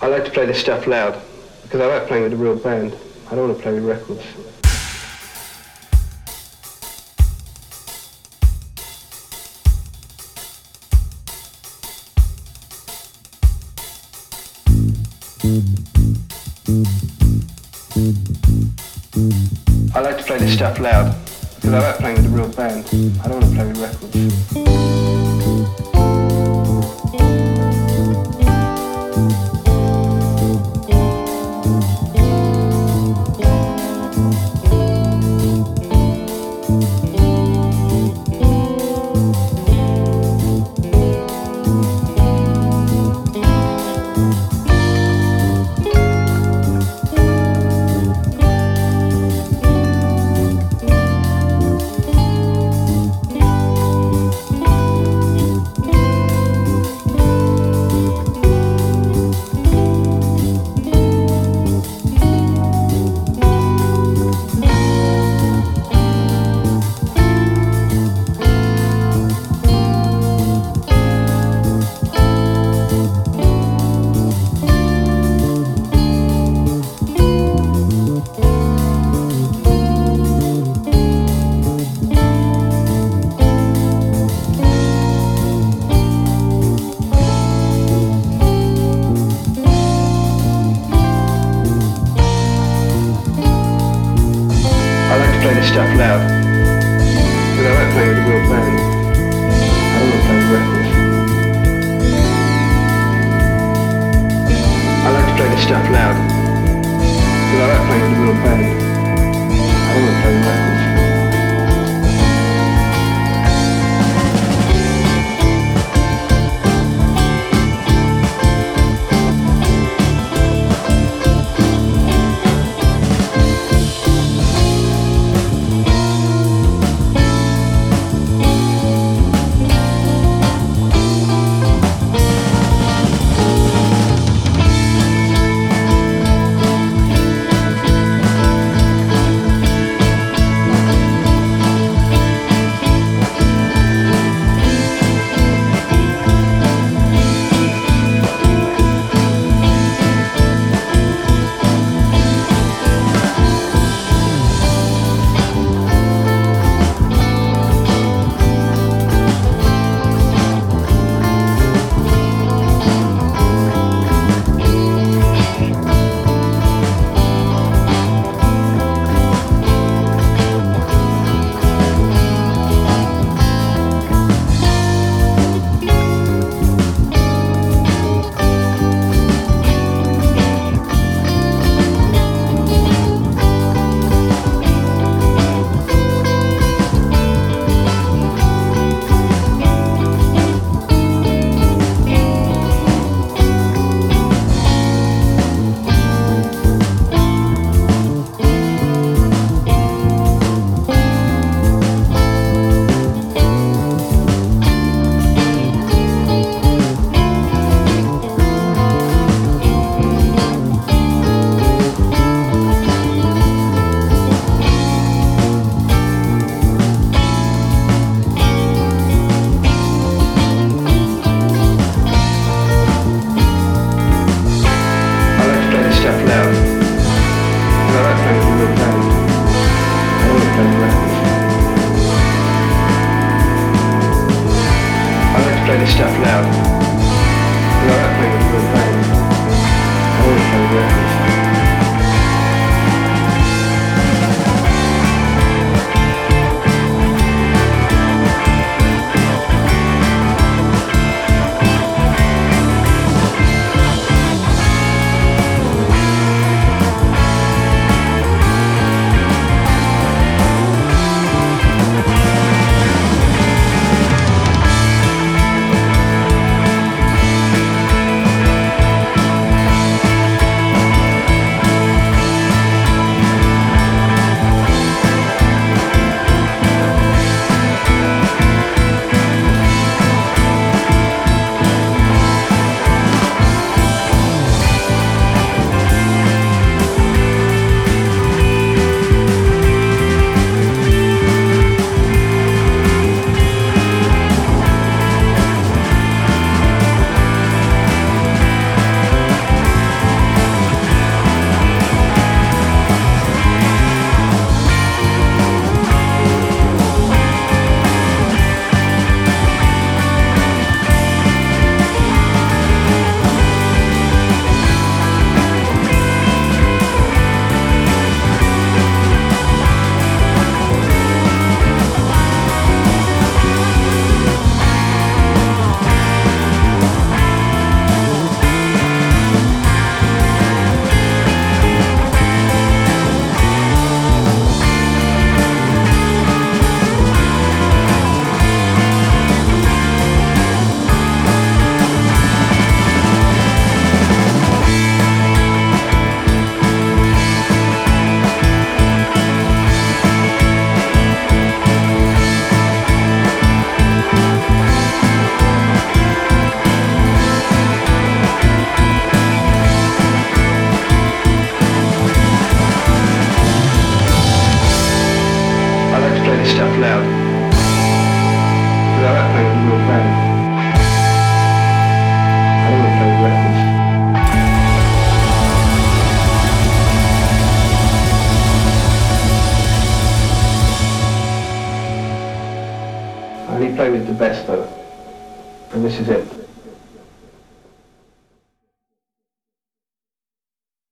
I like to play this stuff loud because I like playing with a real band. I don't want to play with records. I like to play this stuff loud because I like playing with a real band. I don't want to play with records. Play this stuff loud because I like playing with a real band. I don't want to play with records. I like to play this stuff loud because I like playing with a real band. I don't want to play with records. I only play with the best though, and this is it.